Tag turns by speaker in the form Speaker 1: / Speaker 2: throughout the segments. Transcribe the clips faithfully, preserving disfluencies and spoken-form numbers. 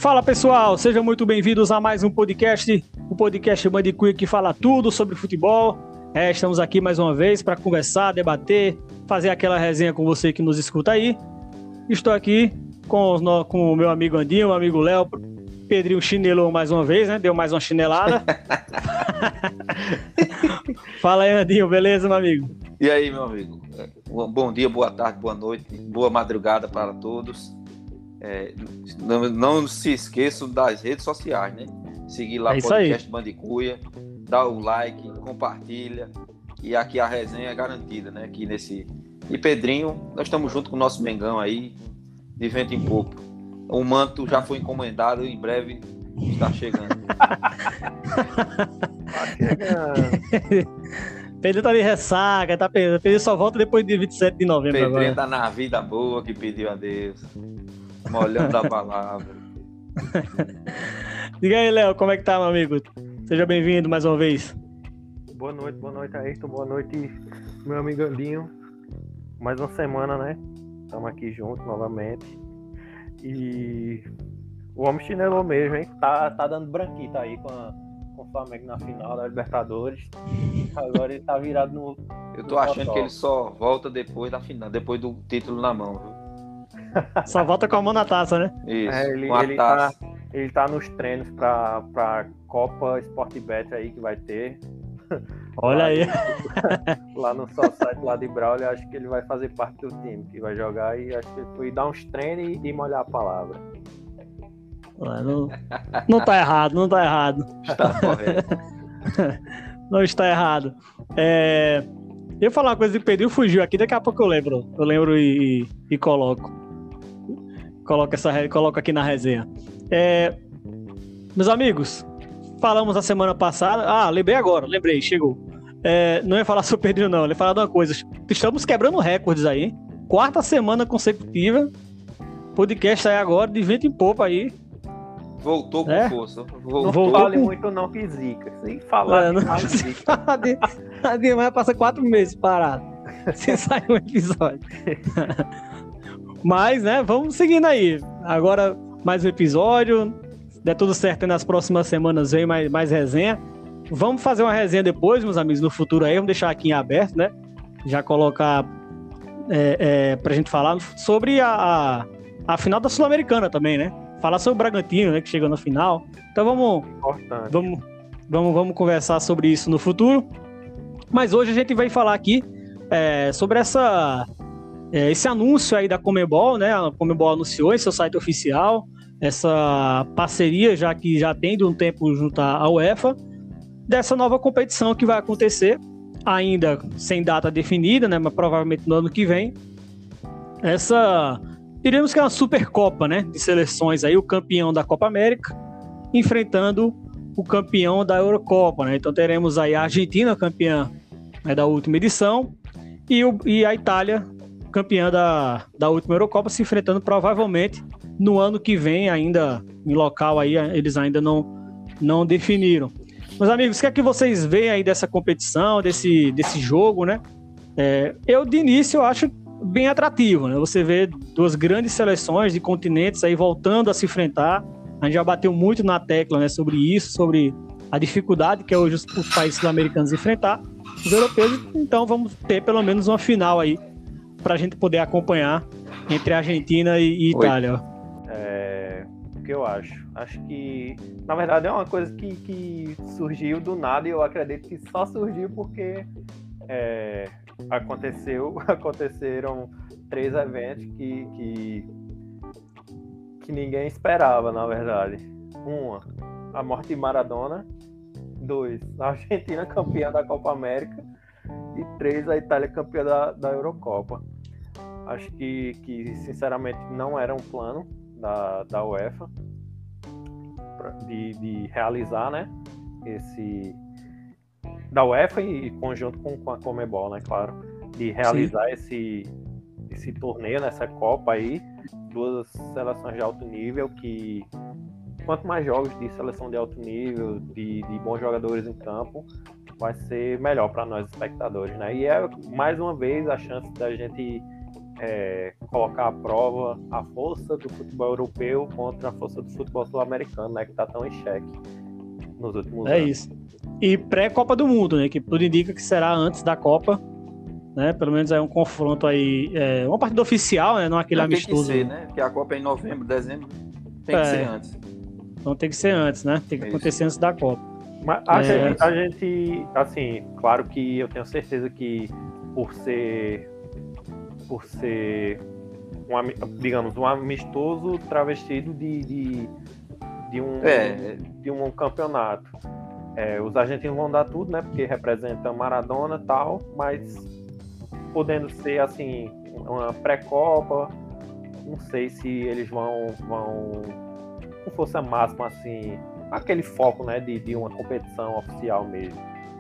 Speaker 1: Fala pessoal, sejam muito bem-vindos a mais um podcast, o podcast Bandicuia que fala tudo sobre futebol. É, estamos aqui mais uma vez para conversar, debater, fazer aquela resenha com você que nos escuta aí. Estou aqui com, os, com o meu amigo Andinho, o amigo Léo. Pedrinho chinelou mais uma vez, né? Deu mais uma chinelada. Fala aí, Andinho, beleza, meu amigo?
Speaker 2: E aí, meu amigo? Bom dia, boa tarde, boa noite, boa madrugada para todos. É, não, não se esqueçam das redes sociais, né? Seguir lá o
Speaker 1: é
Speaker 2: podcast Bandicuia, dá o like, compartilha. E aqui a resenha é garantida, né? Aqui nesse... E Pedrinho, nós estamos junto com o nosso Mengão aí, de vento em popa. O manto já foi encomendado, em breve está chegando.
Speaker 3: Tá chegando.
Speaker 1: Pedro tá de ressaca, tá Pedro. Pedro só volta depois de vinte e sete de novembro.
Speaker 2: Pedrinho
Speaker 1: agora.
Speaker 2: tá na vida boa que pediu a Deus. Molhando a palavra.
Speaker 1: Diga aí, Léo, como é que tá, meu amigo? Seja bem-vindo mais uma vez.
Speaker 3: Boa noite, boa noite, Ayrton. Boa noite, meu amigo Andinho. Mais uma semana, né? Estamos aqui juntos novamente. E o homem chinelou mesmo, hein? Tá, tá dando branquita aí com, a, com o Flamengo na final da Libertadores. Agora ele tá virado no...
Speaker 2: Eu tô
Speaker 3: no
Speaker 2: achando
Speaker 3: totó.
Speaker 2: que ele só volta depois da final, depois do título na mão, viu?
Speaker 1: Só volta com a mão na taça, né?
Speaker 2: Isso,
Speaker 3: É, ele,
Speaker 2: com a
Speaker 3: ele, tá,
Speaker 2: taça.
Speaker 3: ele tá nos treinos pra, pra Copa Sportbet aí que vai ter.
Speaker 1: Olha
Speaker 3: Lá
Speaker 1: aí.
Speaker 3: no- Lá no Society lá de Braulio, acho que ele vai fazer parte do time que vai jogar e acho que ele foi dar uns treinos e, e molhar a palavra.
Speaker 1: Não, não tá errado, não tá errado.
Speaker 2: Está correto.
Speaker 1: Não está errado. É... Eu ia falar uma coisa que o Pedrinho fugiu aqui, daqui a pouco eu lembro. Eu lembro e, e coloco. Coloco, essa, re- coloco aqui na resenha. É... Meus amigos, falamos a semana passada. Ah, lembrei agora, lembrei, chegou. É, não ia falar sobre o Pedrinho, não. Eu ia falar de uma coisa. Estamos quebrando recordes aí, hein? Quarta semana consecutiva. Podcast aí agora, de vento em popa aí.
Speaker 2: Voltou com
Speaker 1: É?
Speaker 2: força.
Speaker 3: Não
Speaker 2: Voltou.
Speaker 1: Voltou
Speaker 3: fale
Speaker 1: com-
Speaker 3: muito não que zica. Sem falar
Speaker 1: É, não-
Speaker 3: demais zica.
Speaker 1: A Dilma passa quatro meses parado sem sair um episódio. Mas, né, vamos seguindo aí. Agora, mais um episódio. Se der tudo certo aí nas próximas semanas, vem mais, mais resenha. Vamos fazer uma resenha depois, meus amigos, no futuro aí. Vamos deixar aqui em aberto, né? Já colocar é, é, pra gente falar sobre a, a, a final da Sul-Americana também, né? Falar sobre o Bragantino, né, que chegou na final. Então vamos...
Speaker 3: Importante.
Speaker 1: Vamos, vamos, vamos conversar sobre isso no futuro. Mas hoje a gente vai falar aqui é, sobre essa, é, esse anúncio aí da Conmebol, né? A Conmebol anunciou em seu site oficial essa parceria, já que já tem de um tempo junto à UEFA, dessa nova competição que vai acontecer, ainda sem data definida, né? Mas provavelmente no ano que vem. Essa, diríamos que é uma Supercopa, né? De seleções aí, o campeão da Copa América enfrentando o campeão da Eurocopa, né? Então teremos aí a Argentina campeã, né, da última edição e, o, e a Itália campeã da, da última Eurocopa se enfrentando provavelmente no ano que vem, ainda em local aí eles ainda não, não definiram. Meus amigos, o que é que vocês veem aí dessa competição, desse, desse jogo, né? É, eu de início eu acho bem atrativo, né? Você vê duas grandes seleções de continentes aí voltando a se enfrentar. A gente já bateu muito na tecla, né, sobre isso, sobre a dificuldade que é hoje os, os países sul-americanos enfrentar os europeus. Então vamos ter pelo menos uma final aí para a gente poder acompanhar entre Argentina e, e Itália.
Speaker 3: É, o que eu acho? Acho que, na verdade, é uma coisa que, que surgiu do nada e eu acredito que só surgiu porque é, aconteceu, aconteceram três eventos que, que, que ninguém esperava, na verdade. Uma, a morte de Maradona. Dois, a Argentina campeã da Copa América. E três, a Itália campeã da, da Eurocopa. Acho que, que, sinceramente, não era um plano da, da UEFA pra- de, de realizar, né? Esse... Da UEFA e conjunto com, com a Conmebol, né? Claro. De realizar esse, esse torneio, nessa Copa aí. Duas seleções de alto nível que... Quanto mais jogos de seleção de alto nível, de, de bons jogadores em campo, vai ser melhor para nós espectadores, né? E é mais uma vez a chance da gente é, colocar à prova a força do futebol europeu contra a força do futebol sul-americano, né, que está tão em xeque nos últimos
Speaker 1: É
Speaker 3: anos.
Speaker 1: isso. E pré-Copa do Mundo, né? Que tudo indica que será antes da Copa, né? Pelo menos é um confronto aí, é, uma partida oficial, né? Não aquele
Speaker 2: Não, tem
Speaker 1: amistoso.
Speaker 2: que ser, né? Porque a Copa é em novembro, dezembro, tem
Speaker 1: É.
Speaker 2: que ser antes.
Speaker 1: Então tem que ser antes, né? Tem que
Speaker 2: Isso.
Speaker 1: acontecer antes da Copa.
Speaker 3: Mas a,
Speaker 1: É.
Speaker 3: gente, a gente, assim, claro que eu tenho certeza que por ser, por ser um, ami- digamos, um amistoso travestido de, de, de, um,
Speaker 2: É.
Speaker 3: de um campeonato, é, os argentinos vão dar tudo, né? Porque representa Maradona e tal, mas podendo ser, assim, uma pré-copa, não sei se eles vão, vão com força máxima, assim, aquele foco, né, de, de uma competição oficial mesmo.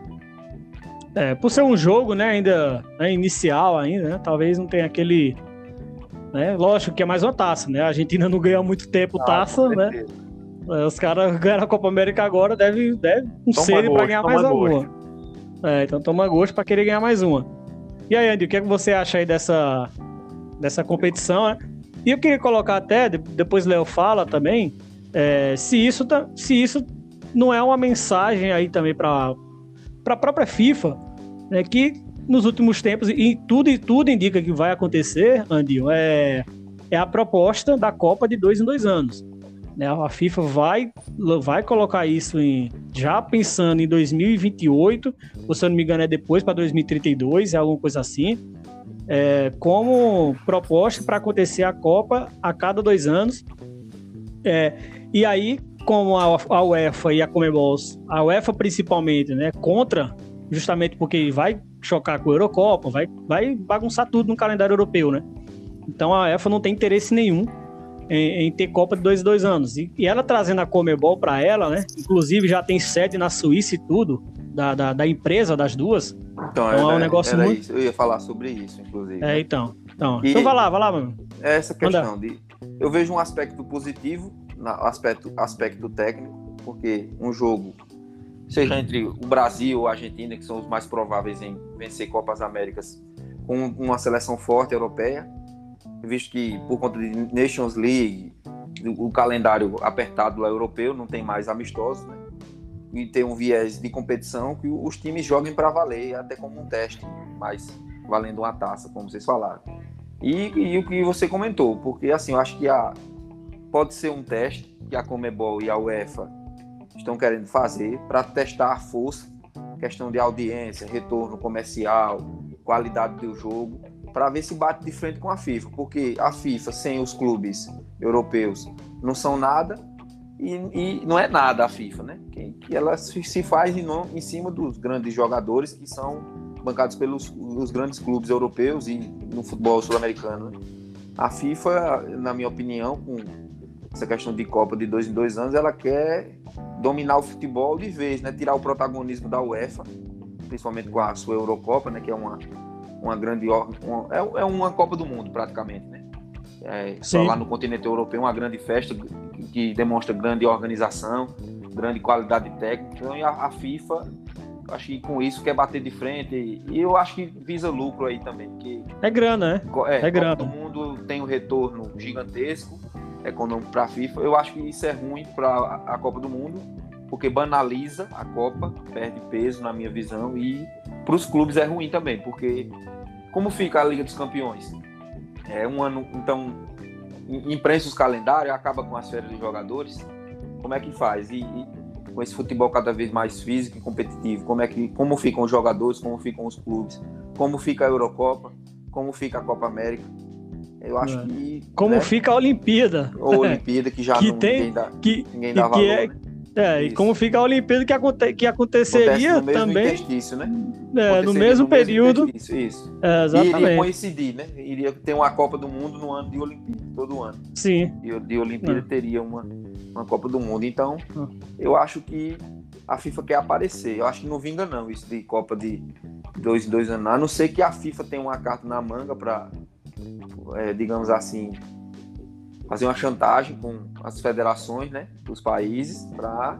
Speaker 1: É, por ser um jogo, né, ainda né, inicial ainda, né, talvez não tenha aquele, né, lógico que é mais uma taça, né, a Argentina não ganha há muito tempo taça,
Speaker 3: com
Speaker 1: né,
Speaker 3: certeza.
Speaker 1: é, os caras ganharam a Copa América agora, deve, deve um
Speaker 3: Toma
Speaker 1: sede
Speaker 3: gosto,
Speaker 1: para ganhar
Speaker 3: toma
Speaker 1: mais
Speaker 3: gosto.
Speaker 1: alguma. É, então toma gosto para querer ganhar mais uma. E aí, Andy, o que, é que você acha aí dessa, dessa competição, né? E eu queria colocar até, de- depois o Léo fala também, é, se, isso, tá- se isso não é uma mensagem aí também para a própria FIFA, né, que nos últimos tempos, e tudo, e tudo indica que vai acontecer, Andinho, é, é a proposta da Copa de dois em dois anos. Né? A FIFA vai, vai colocar isso em, já pensando em dois mil e vinte e oito, ou se eu não me engano é depois para dois mil e trinta e dois, é alguma coisa assim, é, como proposta para acontecer a Copa a cada dois anos. É, e aí, como a, a UEFA e a Conmebol, a UEFA principalmente, né, contra, justamente porque vai chocar com a Eurocopa, vai, vai bagunçar tudo no calendário europeu, né? Então a UEFA não tem interesse nenhum em, em ter Copa de dois em dois anos. E, e ela trazendo a Conmebol para ela, né? Inclusive já tem sede na Suíça e tudo, da, da, da empresa, das duas.
Speaker 2: Então,
Speaker 1: Então
Speaker 2: era,
Speaker 1: é um negócio
Speaker 2: era
Speaker 1: muito...
Speaker 2: isso. Eu ia falar sobre isso, inclusive.
Speaker 1: É,
Speaker 2: né?
Speaker 1: então. Então,
Speaker 2: E-
Speaker 1: então vai lá, vai lá, mano.
Speaker 2: Essa
Speaker 1: Manda.
Speaker 2: questão de... Eu vejo um aspecto positivo, na aspecto, aspecto técnico, porque um jogo, seja entre o Brasil ou a Argentina, que são os mais prováveis em vencer Copas Américas, com uma seleção forte europeia, visto que por conta de Nations League, o calendário apertado lá europeu, não tem mais amistosos, né? E tem um viés de competição que os times joguem para valer, até como um teste, mas valendo uma taça, como vocês falaram. E, e o que você comentou, porque assim, eu acho que a, pode ser um teste que a Conmebol e a UEFA estão querendo fazer para testar a força, questão de audiência, retorno comercial, qualidade do jogo, para ver se bate de frente com a FIFA, porque a FIFA sem os clubes europeus não são nada e, e não é nada a FIFA, né? Que, que ela se, se faz em, no, em cima dos grandes jogadores que são bancados pelos os grandes clubes europeus e no futebol sul-americano, né? A FIFA, na minha opinião, com essa questão de Copa de dois em dois anos, ela quer dominar o futebol de vez, né? Tirar o protagonismo da UEFA, principalmente com a sua Eurocopa, né? Que é uma, uma grande... Uma, é, é uma Copa do Mundo, praticamente, né? É, só lá no continente europeu, uma grande festa que, que demonstra grande organização, grande qualidade técnica. Então, a, a FIFA, acho que com isso quer bater de frente e, e eu acho que visa lucro aí também. Porque,
Speaker 1: É grana, né?
Speaker 2: é,
Speaker 1: É
Speaker 2: Copa
Speaker 1: grana.
Speaker 2: do Mundo tem um retorno gigantesco econômico para a FIFA. Eu acho que isso é ruim para a, a Copa do Mundo, porque banaliza a Copa, perde peso na minha visão, e para os clubes é ruim também, porque como fica a Liga dos Campeões? É um ano, então, imprensa os calendários, acaba com as férias de jogadores, como é que faz? E, e com esse futebol cada vez mais físico e competitivo, como é que, como ficam os jogadores, como ficam os clubes, como fica a Eurocopa, como fica a Copa América? Eu acho
Speaker 1: É.
Speaker 2: que...
Speaker 1: Como
Speaker 2: né?
Speaker 1: fica a Olimpíada.
Speaker 2: Ou Olimpíada, que já
Speaker 1: Que
Speaker 2: não,
Speaker 1: tem-
Speaker 2: ninguém dá,
Speaker 1: Que,
Speaker 2: ninguém
Speaker 1: e
Speaker 2: dá
Speaker 1: que
Speaker 2: valor,
Speaker 1: é,
Speaker 2: né?
Speaker 1: é, e
Speaker 2: Isso.
Speaker 1: como fica a Olimpíada que, aconte, que
Speaker 2: Acontece
Speaker 1: aconteceria
Speaker 2: no mesmo
Speaker 1: também
Speaker 2: interstício, né?
Speaker 1: é, no
Speaker 2: Aconteceria
Speaker 1: mesmo
Speaker 2: no
Speaker 1: período.
Speaker 2: interstício, isso.
Speaker 1: É,
Speaker 2: E iria
Speaker 1: exatamente.
Speaker 2: coincidir, né? Iria ter uma Copa do Mundo no ano de Olimpíada, todo ano.
Speaker 1: Sim.
Speaker 2: E de Olimpíada
Speaker 1: É.
Speaker 2: teria uma, uma Copa do Mundo. Então,
Speaker 1: Ah.
Speaker 2: eu acho que a FIFA quer aparecer. Eu acho que não vinga não, isso de Copa de dois em dois anos. A não ser que a FIFA tenha uma carta na manga para, é, digamos assim, fazer uma chantagem com as federações, né, dos países, para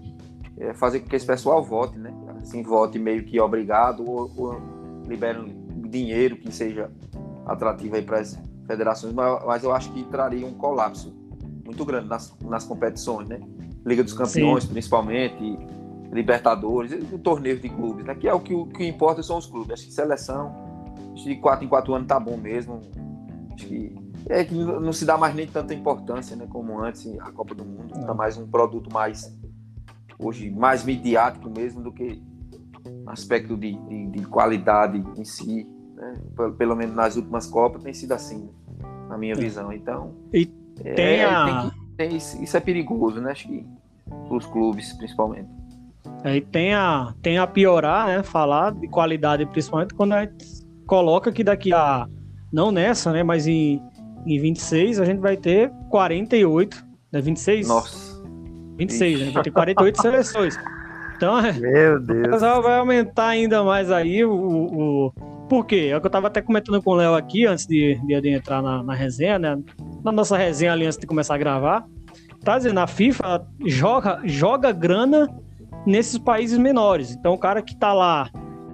Speaker 2: é, fazer com que esse pessoal vote, né? Assim, vote meio que obrigado ou, ou liberam dinheiro que seja atrativa aí para as federações, mas, mas eu acho que traria um colapso muito grande nas, nas competições, né? Liga dos Campeões, Sim. principalmente, Libertadores, e torneios de clubes, né? Que é o que, o que importa são os clubes. Acho que seleção, acho que de quatro em quatro anos tá bom mesmo. Acho que é que não se dá mais nem tanta importância, né? Como antes, a Copa do Mundo está mais um produto mais, hoje, mais midiático mesmo do que aspecto de, de, de qualidade em si, né? Pelo, pelo menos nas últimas Copas tem sido assim, né? Na minha visão. Então,
Speaker 1: e tem
Speaker 2: é,
Speaker 1: a...
Speaker 2: tem que, tem, isso é perigoso, né? Acho que para os clubes, principalmente.
Speaker 1: Aí tem a, tem a piorar, né? Falar de qualidade, principalmente quando a gente coloca que daqui a, não nessa, né? Mas em, em vinte e seis a gente vai ter quarenta e oito, né? vinte e seis?
Speaker 2: Nossa.
Speaker 1: vinte e seis, Ixi. A gente vai ter quarenta e oito seleções. Então,
Speaker 3: meu Deus,
Speaker 1: vai aumentar ainda mais aí o, o... Por quê? É o que eu tava até comentando com o Léo aqui, antes de, de entrar na, na resenha, né? Na nossa resenha ali, antes de começar a gravar. Tá dizendo, a FIFA joga, joga grana nesses países menores. Então, o cara que tá lá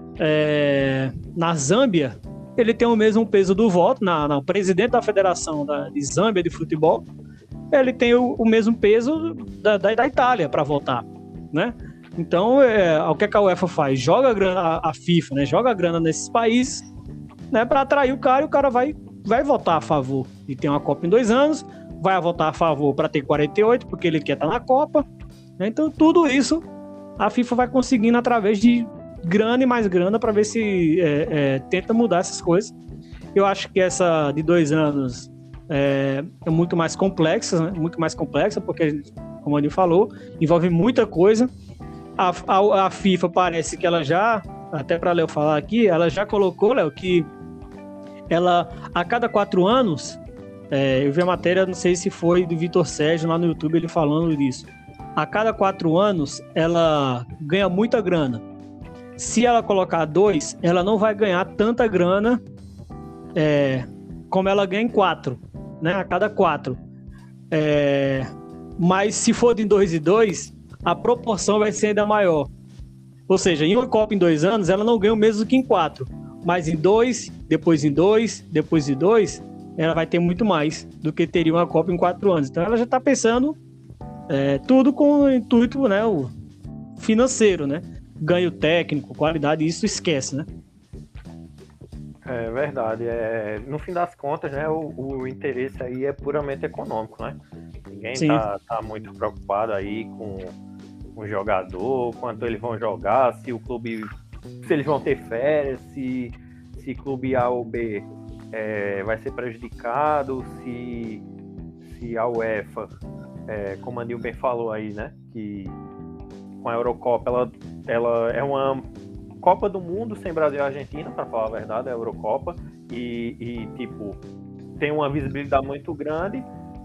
Speaker 1: é, na Zâmbia, ele tem o mesmo peso do voto, na, na, o presidente da Federação da, de Zâmbia de futebol, ele tem o, o mesmo peso da, da, da Itália para votar, né? Então, é, o que, é que a UEFA faz? Joga a grana, a, a FIFA, né? Joga a grana nesses países, né? Para atrair o cara, e o cara vai, vai votar a favor de ter uma Copa em dois anos, vai votar a favor para ter quarenta e oito, porque ele quer estar na Copa, né? Então, tudo isso a FIFA vai conseguindo através de grana e mais grana para ver se é, é, tenta mudar essas coisas. Eu acho que essa de dois anos é, é muito mais complexa, né? Muito mais complexa, porque, como a Aninho falou, envolve muita coisa. A, a, a FIFA parece que ela já, até para Léo falar aqui, ela já colocou, Léo, que ela, a cada quatro anos, é, eu vi a matéria, não sei se foi do Vitor Sérgio lá no YouTube, ele falando disso. A cada quatro anos, ela ganha muita grana. Se ela colocar dois, ela não vai ganhar tanta grana é, como ela ganha em quatro, né? A cada quatro. É, mas se for de dois e dois, a proporção vai ser ainda maior. Ou seja, em uma Copa em dois anos, ela não ganha o mesmo que em quatro. Mas em dois, depois em dois, depois em dois, ela vai ter muito mais do que teria uma Copa em quatro anos. Então ela já está pensando é, tudo com o intuito, né, o financeiro, né? Ganho técnico, qualidade, isso esquece, né?
Speaker 3: É verdade. É, no fim das contas, né, o, o interesse aí é puramente econômico, né? Ninguém tá, tá muito preocupado aí com o jogador, quanto eles vão jogar, se o clube, se eles vão ter férias, se, se clube A ou B é, vai ser prejudicado, se, se a UEFA, é, como a Nil bem falou aí, né, que com a Eurocopa ela, ela é uma Copa do Mundo sem Brasil e Argentina, para falar a verdade, é a Eurocopa, e, e tipo, tem uma visibilidade muito grande,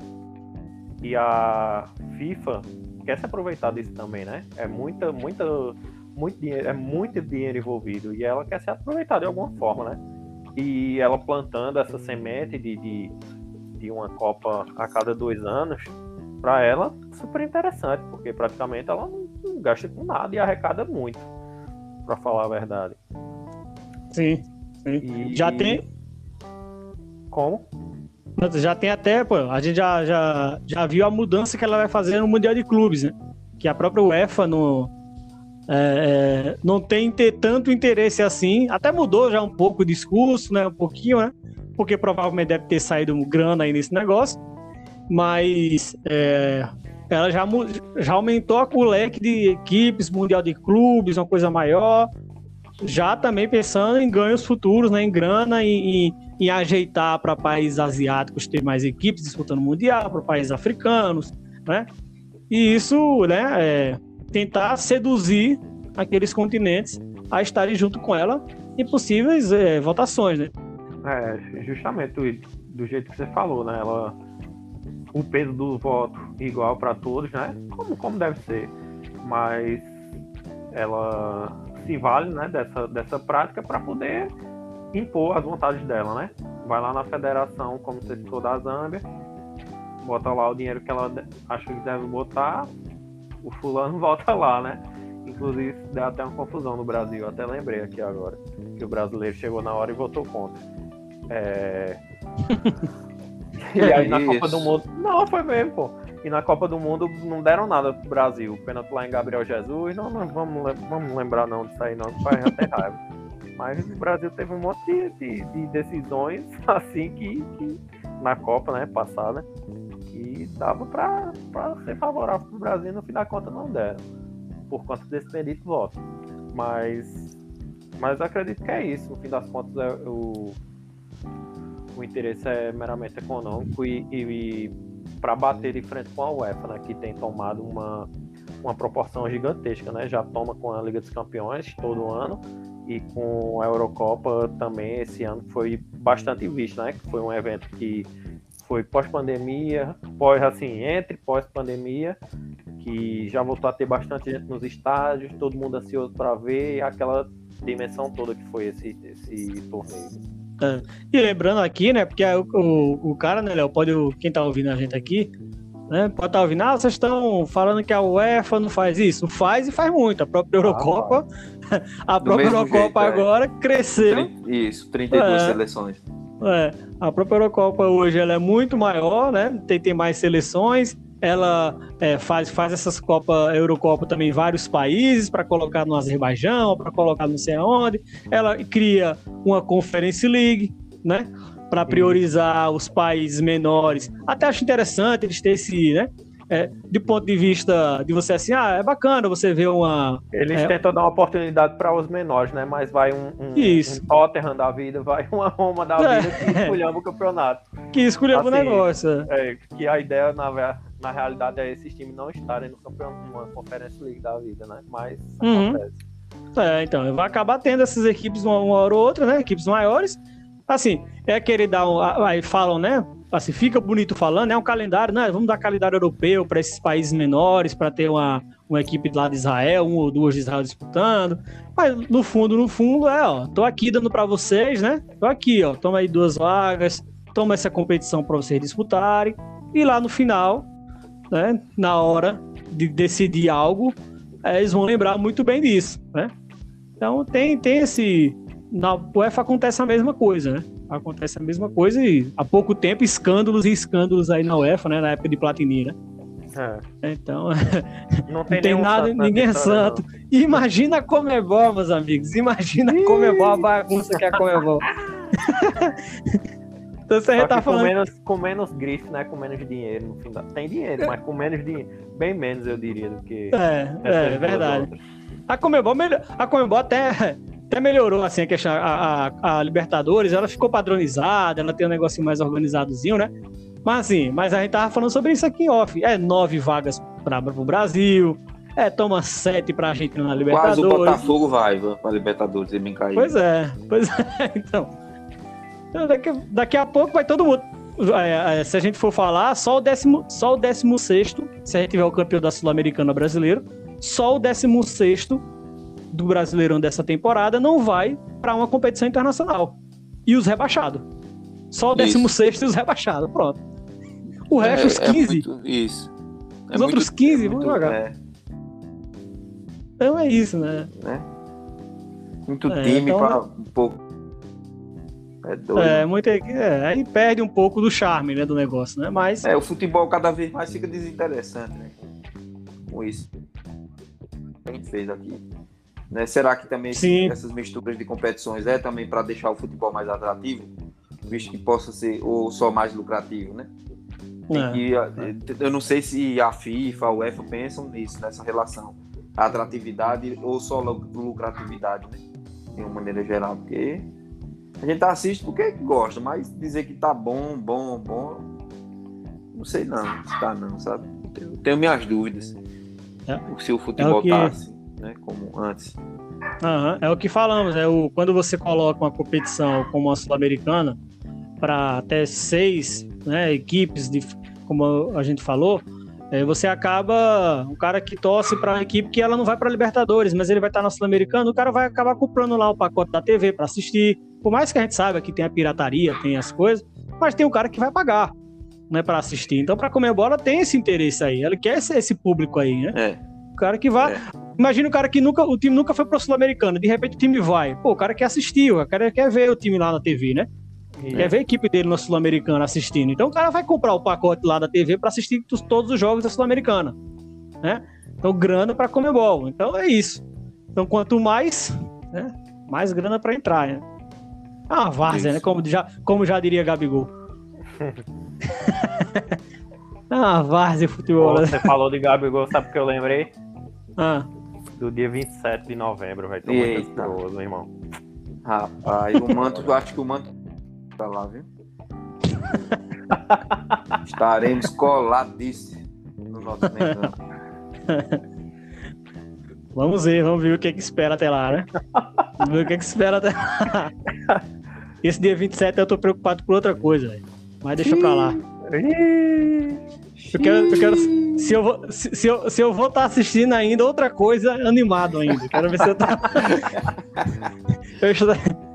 Speaker 3: e a FIFA quer se aproveitar disso também, né? É muita, muita, muito dinheiro, é muito dinheiro envolvido, e ela quer se aproveitar de alguma forma, né? E ela plantando essa semente de, de, de uma Copa a cada dois anos, para ela, super interessante, porque praticamente ela não, não gasta com nada e arrecada muito, para falar a verdade.
Speaker 1: Sim, sim. E... Já tem...
Speaker 3: Como?
Speaker 1: Já tem até, pô, a gente já, já, já viu a mudança que ela vai fazer no Mundial de Clubes, né? Que a própria UEFA no, é, não tem ter tanto interesse assim. Até mudou já um pouco o discurso, né? Um pouquinho, né? Porque provavelmente deve ter saído grana aí nesse negócio. Mas é, ela já, já aumentou o leque de equipes, Mundial de Clubes, uma coisa maior. Já também pensando em ganhos futuros, né? Em grana e em, em ajeitar para países asiáticos ter mais equipes disputando o Mundial, para países africanos, né? E isso, né? É, tentar seduzir aqueles continentes a estarem junto com ela em possíveis é, votações, né?
Speaker 3: É, justamente do, do jeito que você falou, né? Ela, o peso do voto igual para todos, né? Como, como deve ser, mas ela se vale, né, dessa, dessa prática para poder impor as vontades dela, né? Vai lá na federação, como você citou, da Zâmbia, bota lá o dinheiro que ela acha que deve botar, o fulano volta lá, né? Inclusive, deu até uma confusão no Brasil, até lembrei aqui agora, que o brasileiro chegou na hora e votou contra. É... e aí na Copa do Mundo... Não, foi mesmo, pô. E na Copa do Mundo não deram nada pro Brasil. O pênalti lá em Gabriel Jesus, não, não vamos, vamos lembrar não disso aí não, que faz até raiva. Mas o Brasil teve um monte de, de, de decisões assim que, que na Copa, né, passada, que dava pra, pra ser favorável pro Brasil, no fim da conta não deram, por conta desse bendito voto. Mas, mas eu acredito que é isso, no fim das contas é, o, o interesse é meramente econômico e, e, e para bater de frente com a UEFA, né, que tem tomado uma, uma proporção gigantesca, né, já toma com a Liga dos Campeões todo ano, e com a Eurocopa também esse ano foi bastante visto, né? Que foi um evento que foi pós-pandemia, pós, assim, entre pós-pandemia, que já voltou a ter bastante gente nos estádios, todo mundo ansioso para ver aquela dimensão toda que foi esse, esse torneio.
Speaker 1: É. E lembrando aqui, né? Porque o, o, o cara, né, Léo, pode, quem tá ouvindo a gente aqui, né, pode estar ouvindo, ah, vocês estão falando que a UEFA não faz isso. Faz e faz muito. A própria Eurocopa, ah, a própria Eurocopa jeito, agora é. cresceu.
Speaker 2: Isso, trinta e duas é, seleções.
Speaker 1: É, a própria Eurocopa hoje ela é muito maior, né? Tem, tem mais seleções. Ela é, faz, faz essas Copa, Eurocopa também em vários países para colocar no Azerbaijão, para colocar não sei aonde. Ela cria uma Conference League, né? Para priorizar os países menores. Até acho interessante eles terem esse, né? É, de ponto de vista de você assim, ah, é bacana você ver uma...
Speaker 3: Eles
Speaker 1: é,
Speaker 3: tentam dar uma oportunidade para os menores, né? Mas vai um, um, um Tottenham da vida, vai uma Roma da vida é, que escolhamba o campeonato.
Speaker 1: Que escolhamba assim, o negócio.
Speaker 3: É, que a ideia, na, na realidade, é esses times não estarem no campeonato, numa Conference League da vida, né? Mas
Speaker 1: uhum.
Speaker 3: acontece.
Speaker 1: É, então, vai acabar tendo essas equipes uma, uma hora ou outra, né? Equipes maiores. Assim, é querer dar um... Aí falam, né? Assim, fica bonito falando, é um calendário, né? Vamos dar calendário europeu para esses países menores, para ter uma, uma equipe lá de Israel, uma ou duas de Israel disputando. Mas no fundo, no fundo, é, ó, tô aqui dando para vocês, né? Tô aqui, ó, toma aí duas vagas, toma essa competição para vocês disputarem. E lá no final, né? Na hora de decidir algo, é, eles vão lembrar muito bem disso, né? Então tem, tem esse... Na UEFA acontece a mesma coisa, né? Acontece a mesma coisa e há pouco tempo escândalos e escândalos aí na UEFA, né? Na época de Platini, né? É. Então, não tem, não tem nada, ninguém é santo. Não. Imagina a Comebol, meus amigos. Imagina a Comebol, a bagunça que é a Comebol. Então você já tá falando...
Speaker 3: Com menos, com menos grife, né? Com menos dinheiro. No fim da... Tem dinheiro, mas com menos dinheiro. Bem menos, eu diria, do que...
Speaker 1: É, é, é verdade. A Comebol, a Comebol até... Até melhorou assim a questão, a, a, a Libertadores, ela ficou padronizada, ela tem um negocinho mais organizadozinho, né? Mas assim, mas a gente tava falando sobre isso aqui em off. É nove vagas para o Brasil, é toma sete pra Argentina na Libertadores.
Speaker 2: Quase o Botafogo vai pra Libertadores e bem cair.
Speaker 1: Pois é, pois é, então. então daqui, daqui a pouco vai todo mundo. É, é, se a gente for falar, só o décimo, só o décimo sexto, se a gente tiver o campeão da Sul-Americana brasileiro, só o décimo sexto do Brasileirão dessa temporada não vai para uma competição internacional. E os rebaixados. Só o décimo sexto e os rebaixados, pronto. O resto, é, os quinze. É
Speaker 2: muito, isso.
Speaker 1: É os outros muito, quinze é vão muito, jogar. É. Então é isso, né?
Speaker 2: É. Muito é, time então, para um pouco. É doido.
Speaker 1: É, muito, é, aí perde um pouco do charme, né, do negócio, né? Mas...
Speaker 2: É, o futebol cada vez mais fica desinteressante, né? Com isso. A gente fez aqui. Né? Será que também esse, essas misturas de competições é também para deixar o futebol mais atrativo, visto que possa ser ou só mais lucrativo, né? É. Que, eu não sei se a FIFA, a UEFA pensam nisso, nessa relação, a atratividade ou só lucratividade, né? De uma maneira geral, porque a gente assiste porque gosta, mas dizer que tá bom, bom, bom, não sei não, se tá não, sabe? Tenho, tenho minhas dúvidas. É. Se o futebol é o que... tá assim, né, como antes.
Speaker 1: Uhum, é o que falamos, é o, quando você coloca uma competição como a Sul-Americana para até seis, né, equipes, de, como a gente falou, é, você acaba, um cara que torce para uma equipe que ela não vai para Libertadores, mas ele vai estar na Sul-Americana, o cara vai acabar comprando lá o pacote da T V para assistir, por mais que a gente saiba que tem a pirataria, tem as coisas, mas tem o cara que vai pagar, né, para assistir. Então, para comer bola tem esse interesse aí, ele quer esse, esse público aí, né?
Speaker 2: É.
Speaker 1: O cara que vai... É. Imagina o cara que nunca... O time nunca foi pro Sul-Americano. De repente o time vai. Pô, o cara quer assistir. O cara quer ver o time lá na T V, né?
Speaker 3: E-
Speaker 1: Quer ver a equipe dele na Sul-Americana assistindo. Então o cara vai comprar o pacote lá da T V para assistir t- todos os jogos da Sul-Americana, né? Então grana para Comebol. Então é isso. Então quanto mais, né, mais grana para entrar, né? Ah, várzea,
Speaker 2: Isso.
Speaker 1: né? Como já, como já diria Gabigol. Ah, várzea futebol.
Speaker 3: Pô,
Speaker 1: né?
Speaker 3: você falou de Gabigol, sabe o que eu lembrei?
Speaker 1: Ah,
Speaker 3: Do dia vinte e sete de novembro, vai ter
Speaker 2: Eita.
Speaker 3: muito ansioso, meu irmão.
Speaker 2: Rapaz, o manto, eu acho que o manto tá lá, viu? Estaremos coladíssimos no nosso Mengão.
Speaker 1: vamos ver, vamos ver o que que espera até lá, né? Vamos ver o que que espera até lá. Esse dia vinte e sete eu tô preocupado com outra coisa, velho. Mas deixa pra lá. Eu quero, eu quero se eu vou, se, se eu, se eu vou estar assistindo ainda outra coisa animado ainda. Quero ver se eu tô. Eu estou-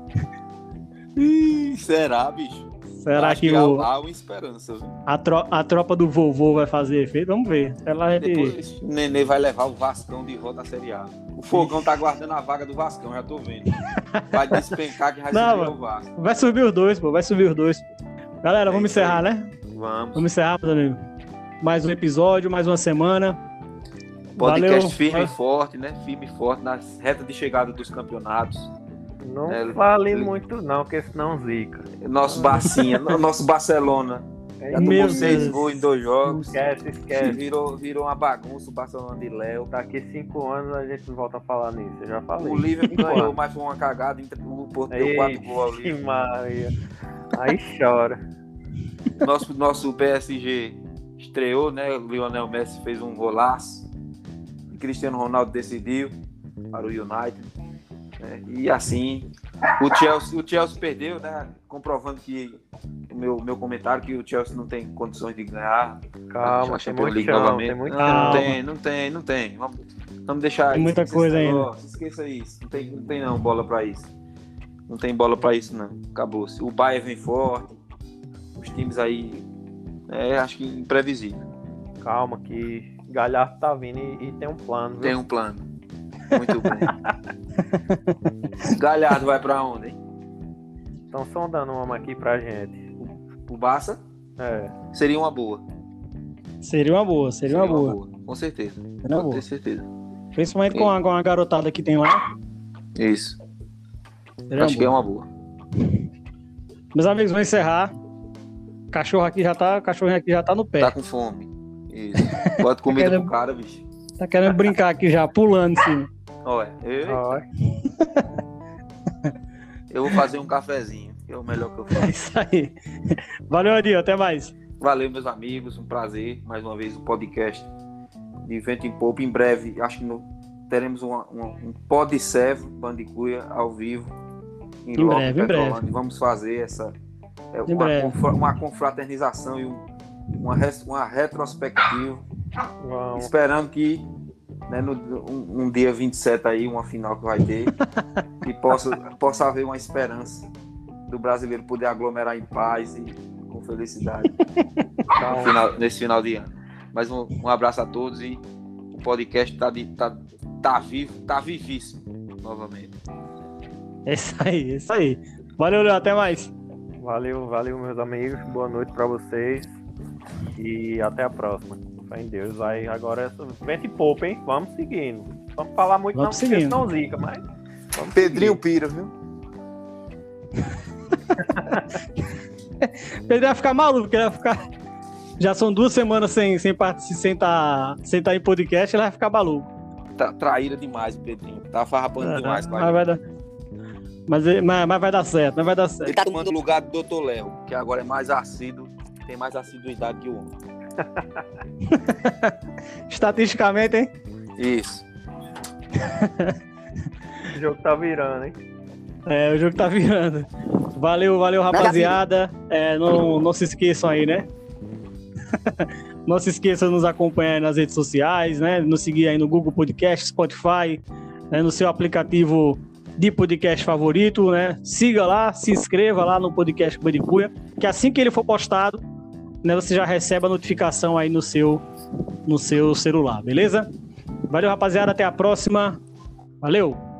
Speaker 2: Ih, será, bicho?
Speaker 1: Será
Speaker 2: Acho
Speaker 1: que,
Speaker 2: há,
Speaker 1: o,
Speaker 2: há uma esperança, viu?
Speaker 1: a, tro, a tropa do vovô vai fazer efeito? Vamos ver. Até lá a gente...
Speaker 2: Depois o Nenê vai levar o Vascão de volta à Série A. O Fogão tá guardando a vaga do Vascão, já tô vendo. Vai despencar que vai
Speaker 1: Não,
Speaker 2: subir
Speaker 1: mano.
Speaker 2: o Vasco.
Speaker 1: Vai subir os dois, pô. Vai subir os dois. Galera,
Speaker 2: É
Speaker 1: vamos
Speaker 2: isso aí.
Speaker 1: encerrar, né?
Speaker 2: Vamos.
Speaker 1: Vamos encerrar, meus amigos. Mais um episódio, mais uma semana.
Speaker 2: Podcast
Speaker 1: Valeu.
Speaker 2: firme e forte, né? Firme e forte nas retas de chegada dos campeonatos.
Speaker 3: Não
Speaker 2: É,
Speaker 3: fale
Speaker 2: ele-
Speaker 3: muito não, porque senão zica.
Speaker 2: Nosso Bacinha, nosso Barcelona. Já
Speaker 1: Meu
Speaker 2: tomou seis
Speaker 1: Deus.
Speaker 2: gols em dois jogos.
Speaker 3: Esquece, esquece.
Speaker 2: Virou, virou uma bagunça o Barcelona de Léo.
Speaker 3: Daqui cinco anos a gente não volta a falar nisso, eu já falei.
Speaker 2: O Liverpool
Speaker 3: Cinco
Speaker 2: ganhou,
Speaker 3: anos.
Speaker 2: mas foi uma cagada. O Porto deu quatro gols ao
Speaker 3: Ixi,
Speaker 2: Liverpool.
Speaker 3: Maria. Aí chora.
Speaker 2: Nosso, nosso P S G estreou, né? O Lionel Messi fez um golaço. E Cristiano Ronaldo decidiu para o United. Né? E assim, o Chelsea, o Chelsea perdeu, né? Comprovando que o meu, meu comentário que o Chelsea não tem condições de ganhar.
Speaker 3: Calma,
Speaker 2: a
Speaker 3: tem
Speaker 2: Champions
Speaker 3: muito
Speaker 2: League
Speaker 3: chão,
Speaker 2: novamente.
Speaker 3: tem muito
Speaker 2: não,
Speaker 3: chão.
Speaker 2: não
Speaker 1: Calma.
Speaker 2: tem, não tem, não tem. Vamos, vamos deixar
Speaker 1: Tem muita
Speaker 2: esquecer
Speaker 1: coisa
Speaker 2: esse
Speaker 1: ainda.
Speaker 2: negócio, Esqueça isso. Não tem, não tem não bola para isso. Não tem bola para isso não. Acabou-se. O Bayern vem forte. Os times aí, é, acho que imprevisível.
Speaker 3: Calma que Galhardo tá vindo e, e tem um plano, viu?
Speaker 2: Tem um plano. Muito bem. Galhardo vai pra onde, hein?
Speaker 3: Estão sondando um homem aqui pra gente.
Speaker 2: O Barça
Speaker 3: É.
Speaker 2: seria uma boa.
Speaker 1: Seria uma boa, seria, uma boa.
Speaker 2: Com certeza.
Speaker 1: Seria uma
Speaker 2: Pode
Speaker 1: boa.
Speaker 2: ter certeza.
Speaker 1: Principalmente com a, com a garotada que tem lá.
Speaker 2: Isso.
Speaker 1: Seria uma
Speaker 2: acho que é
Speaker 1: boa.
Speaker 2: uma boa.
Speaker 1: Meus amigos, vamos encerrar. O cachorro aqui já tá, o cachorrinho aqui já tá no pé.
Speaker 2: Tá com fome. Isso. Bota comida
Speaker 1: querendo-
Speaker 2: pro cara, bicho.
Speaker 1: Tá querendo brincar aqui já, pulando em cima.
Speaker 2: Olha, eu,
Speaker 3: Ó,
Speaker 2: eu vou fazer um cafezinho, que é o melhor que eu faço.
Speaker 1: É isso aí. Valeu, Adil. Até mais.
Speaker 2: Valeu, meus amigos. Um prazer. Mais uma vez, o podcast de Vento em Popa. Em breve, acho que no- teremos uma, uma, um Pod Servo Bandicuia ao vivo. Em,
Speaker 1: Em
Speaker 2: loco,
Speaker 1: breve, em breve.
Speaker 2: Petrolândia. Vamos fazer essa é,
Speaker 1: Em
Speaker 2: uma,
Speaker 1: breve.
Speaker 2: confra- uma confraternização e um, uma, res- uma retrospectiva.
Speaker 3: vamos.
Speaker 2: Esperando que né, no, um, um dia vinte e sete aí, uma final que vai ter, que possa, possa haver uma esperança do brasileiro poder aglomerar em paz e com felicidade no final- nesse final de ano. Mas um, um abraço a todos e o podcast tá, de, tá, tá vivo, tá vivíssimo novamente.
Speaker 1: É isso aí, é isso aí. Valeu, Léo. Até mais.
Speaker 3: Valeu, valeu, meus amigos. Boa noite pra vocês. E até a próxima. Fé em Deus. Aí agora essa vento e poupa, hein? Vamos seguindo. Vamos falar muito,
Speaker 1: Vamos
Speaker 3: não, porque
Speaker 1: seguindo.
Speaker 3: senão zica, mas. Vamos
Speaker 2: Pedrinho
Speaker 3: seguir.
Speaker 2: Pira, viu?
Speaker 1: Ele vai ficar maluco, ele vai ficar. Já são duas semanas sem sem participar, sem tá, sem tá em podcast, ele vai ficar maluco.
Speaker 2: Tá traíra demais o Pedrinho. Tá farrapando demais com a
Speaker 1: mas, vai dar... mas, ele- mas, mas vai dar certo, mas vai dar certo.
Speaker 2: Ele tá tomando o lugar do doutor Léo, que agora é mais assíduo, tem mais assiduidade que o homem.
Speaker 1: Estatisticamente, hein?
Speaker 2: Isso.
Speaker 3: O jogo tá virando, hein?
Speaker 1: É, o jogo tá virando. Valeu, valeu, rapaziada. É, não, não se esqueçam aí, né? Não se esqueçam de nos acompanhar aí nas redes sociais, né? Nos seguir aí no Google Podcast, Spotify, né? No seu aplicativo de podcast favorito, né? Siga lá, se inscreva lá no podcast Bandicuia, que assim que ele for postado, né, você já recebe a notificação aí no seu, no seu celular, beleza? Valeu, rapaziada, até a próxima. Valeu!